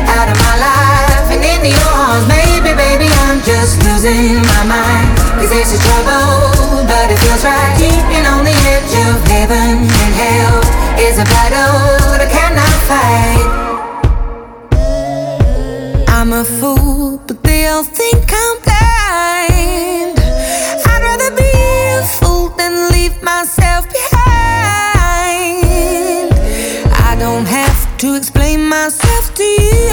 out of my life and into your arms. Maybe, baby, I'm just losing my mind. 'Cause this is trouble, but it feels right. Keeping on the edge of heaven and hell is a battle that I cannot fight. I'm a fool, but they all think I'm blind. I'd rather be a fool than leave myself behind. I don't have to explain myself to you.